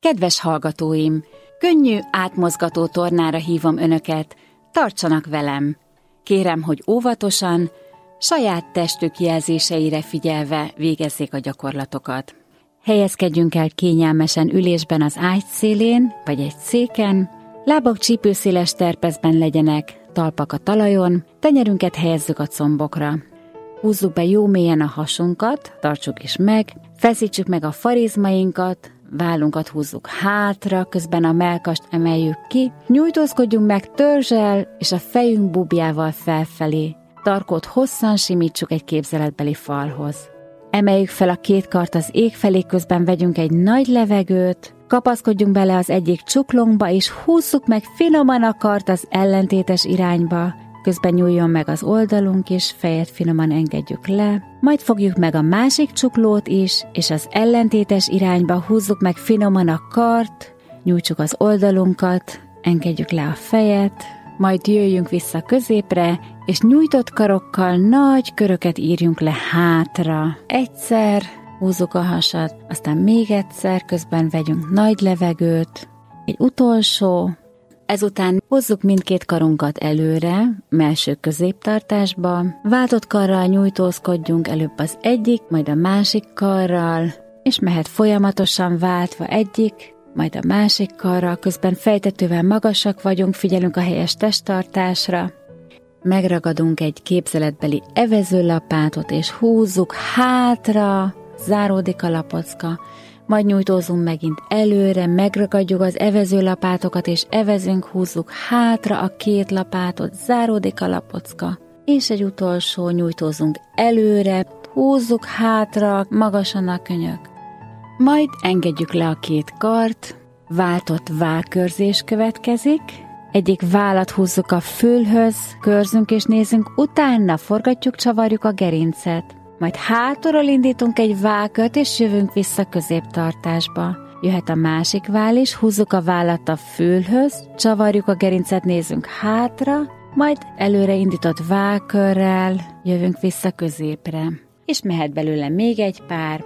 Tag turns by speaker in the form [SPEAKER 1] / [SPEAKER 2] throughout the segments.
[SPEAKER 1] Kedves hallgatóim, könnyű, átmozgató tornára hívom önöket, tartsanak velem. Kérem, hogy óvatosan, saját testük jelzéseire figyelve végezzék a gyakorlatokat. Helyezkedjünk el kényelmesen ülésben az ágy szélén, vagy egy széken, lábak csípőszéles terpezben legyenek, talpak a talajon, tenyerünket helyezzük a combokra. Húzzuk be jó mélyen a hasunkat, tartsuk is meg, feszítsük meg a farizmainkat, vállunkat húzzuk hátra, közben a mellkast emeljük ki, nyújtózkodjunk meg törzsel és a fejünk bubjával felfelé. Tarkót hosszan simítsuk egy képzeletbeli falhoz. Emeljük fel a két kart az ég felé, közben vegyünk egy nagy levegőt, kapaszkodjunk bele az egyik csuklónkba, és húzzuk meg finoman a kart az ellentétes irányba. Közben nyúljon meg az oldalunk is, fejet finoman engedjük le, majd fogjuk meg a másik csuklót is, és az ellentétes irányba húzzuk meg finoman a kart, nyújtsuk az oldalunkat, engedjük le a fejet, majd jöjjünk vissza középre, és nyújtott karokkal nagy köröket írjunk le hátra. Egyszer, húzzuk a hasat, aztán még egyszer, közben vegyünk nagy levegőt, egy utolsó. Ezután hozzuk mindkét karunkat előre, melső középtartásba, váltott karral nyújtózkodjunk előbb az egyik, majd a másik karral, és mehet folyamatosan váltva egyik, majd a másik karral, közben fejtetővel magasak vagyunk, figyelünk a helyes testtartásra. Megragadunk egy képzeletbeli evezőlapátot, és húzzuk hátra, záródik a lapocka, majd nyújtózunk megint előre, megragadjuk az evezőlapátokat, és evezünk, húzzuk hátra a két lapátot, záródik a lapocka, és egy utolsó, nyújtózunk előre, húzzuk hátra, magasan a könyök. Majd engedjük le a két kart, váltott vállkörzés következik, egyik vállat húzzuk a fülhöz, körzünk és nézzünk, utána forgatjuk, csavarjuk a gerincet. Majd hátulról indítunk egy vállkört, és jövünk vissza középtartásba. Jöhet a másik váll is, húzzuk a vállat a fülhöz, csavarjuk a gerincet, nézzünk hátra, majd előre indított vállkörrel jövünk vissza középre. És mehet belőle még egy pár.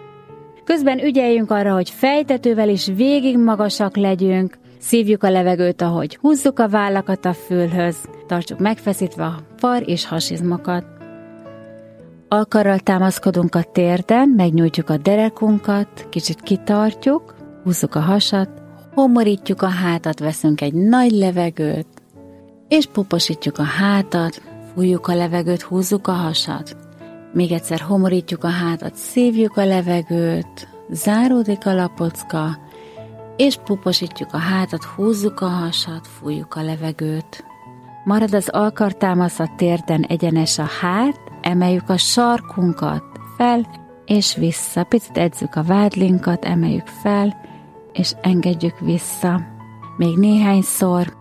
[SPEAKER 1] Közben ügyeljünk arra, hogy fejtetővel is végig magasak legyünk, szívjuk a levegőt, ahogy húzzuk a vállakat a fülhöz, tartsuk megfeszítve a far és hasizmokat. Alkarral támaszkodunk a térden, megnyújtjuk a derekunkat, kicsit kitartjuk, húzzuk a hasat, homorítjuk a hátat, veszünk egy nagy levegőt, és puposítjuk a hátat, fújjuk a levegőt, húzzuk a hasat. Még egyszer homorítjuk a hátat, szívjuk a levegőt, záródik a lapocka, és puposítjuk a hátat, húzzuk a hasat, fújjuk a levegőt. Marad az alkartámasz a térden, egyenes a hát, emeljük a sarkunkat fel, és vissza. Picit edzük a vádlinkat, emeljük fel, és engedjük vissza. Még néhányszor.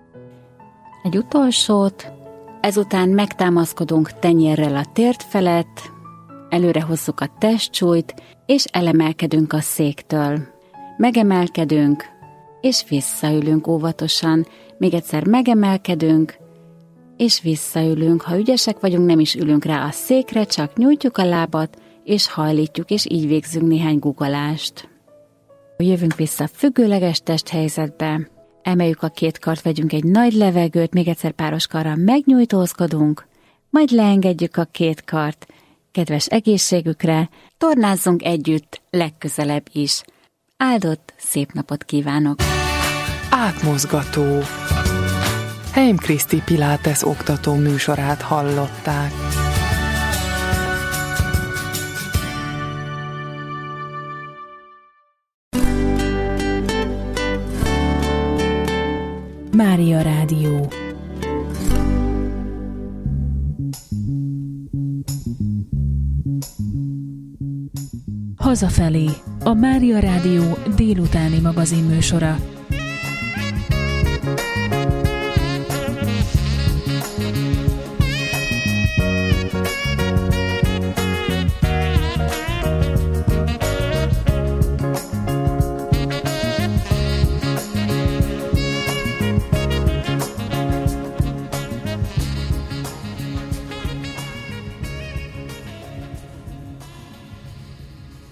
[SPEAKER 1] Egy utolsót. Ezután megtámaszkodunk tenyérrel a térd felett, előre hozzuk a testsúlyt, és elemelkedünk a széktől. Megemelkedünk, és visszaülünk óvatosan. Még egyszer megemelkedünk, és visszaülünk. Ha ügyesek vagyunk, nem is ülünk rá a székre, csak nyújtjuk a lábat, és hajlítjuk, és így végzünk néhány guggolást. Jövünk vissza függőleges testhelyzetbe, emeljük a két kart, vegyünk egy nagy levegőt, még egyszer páros karral megnyújtózkodunk, majd leengedjük a két kart. Kedves egészségükre, tornázzunk együtt legközelebb is. Áldott, szép napot kívánok!
[SPEAKER 2] Átmozgató. Heim Kriszti Pilates oktató műsorát hallották.
[SPEAKER 3] Mária Rádió. Hazafelé, a Mária Rádió délutáni magazinműsora.